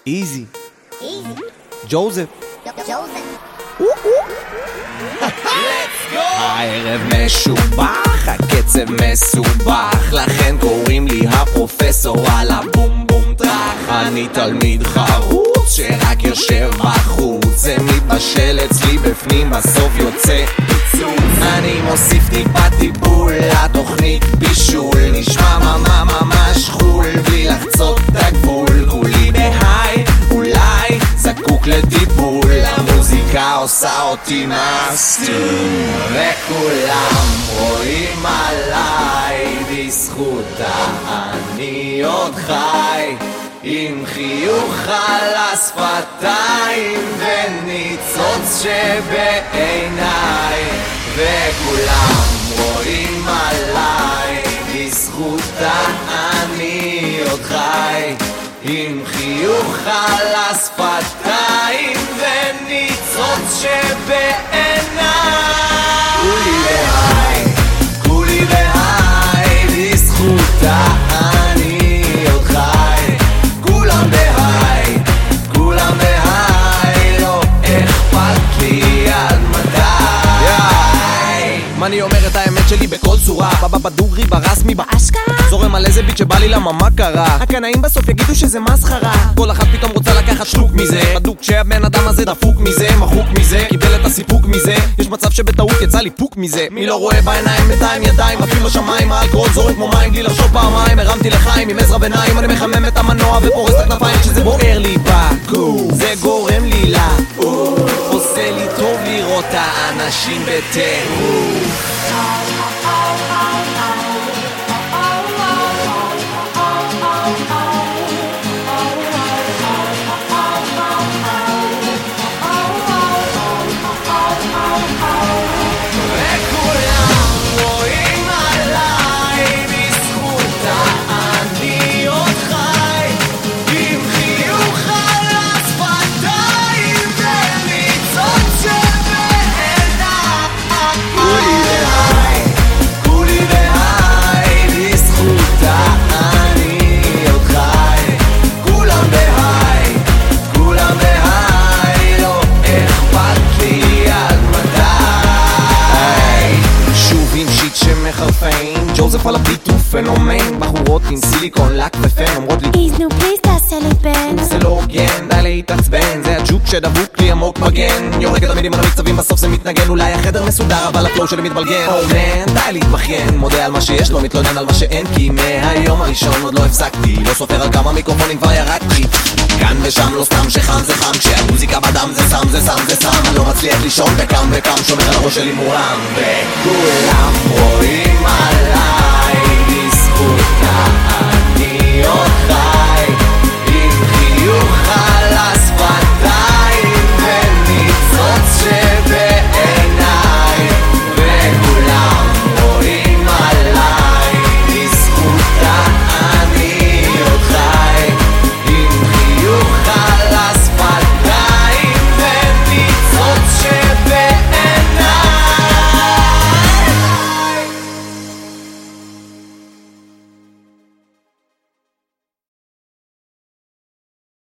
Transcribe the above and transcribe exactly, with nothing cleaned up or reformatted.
איזי, Easy. ג'וזף. Joseph. הערב משובח, הקצב מסובך, לכן קוראים לי הפרופסור על הבום בום טרח. אני תלמיד חרוץ שרק יושב בחוץ, זה מתבשל אצלי בפנים, בסוף יוצא פיצוץ. אני מוסיף טיפה טיפול לתוכנית בישול, נשמע ממש ממש חול בלי לחצות את הגבול. כולי בהיי, אולי זקוק לטיפול, המוזיקה עושה אותי מסטול, וכולם רואים עליי בזכותה אני עוד חי, עם חיוך על השפתיים וניצוץ שבעיניי, וכולם רואים עליי בזכותה אני עוד חי, עם חיוך על השפתיים וניצוץ שבעיניי. כולי בהיי, כולי בהיי, בזכותה אני עוד חי, כולם בהיי, כולם בהיי, לא אכפת לי עד מתי. מה אני אומר את האמת שלי בכל צורה, בבא בדוגרי ברסמי באשכרה, זורם על איזה ביט שבא לי למה מה קרה, הקנאים בסוף יגידו שזה מסחרה, כל אחת פתאום רוצה לקחת שלוק מזה, בדוק שהבן אדם הזה דפוק מזה, מחוק מזה, קיבל את הסיפוק מזה, יש מצב שבטעות יצא לי פוק מזה, מי לא רואה בעיניים בינתיים ידיים, אפילו לשמיים, האלכוהול זורק כמו מים בלי לחשוב פעמיים, הרמתי לחיים עם עזרה ביניים, אני מחמם את המנוע ופורס את הכנפיים כשזה בוער לי בגוף, זה גורם לי לעוף, עושה לי טוב לראות האנשים בטירוף. ג'וזף על הביט הוא פנומן, בחורות עם סיליקון, לק ופן אומרות לי Please no please תעשה לי בן, זה לא הוגן, די להתעצבן, זה הג'וק שדבוק לי עמוק בגן, יורק את המילים על המקצבים בסוף זה מתנגן, אולי החדר מסודר אבל הפלואו שלי מתבלגן. Oh man, די להתבכיין, מודה על מה שיש, לא מתלונן על מה שאין, כי מהיום הראשון עוד לא הפסקתי, לא סופר על כמה מיקרופונים כבר ירקתי, כאן ושם לא סתם שחם זה חם, כשהמוזיקה בדם זה סם זה סם זה סם, אני לא מצליח לישון וקם וקם, שומר על הראש שלי מורם, וכולם רואים עליי בזכותה אני עוד חי.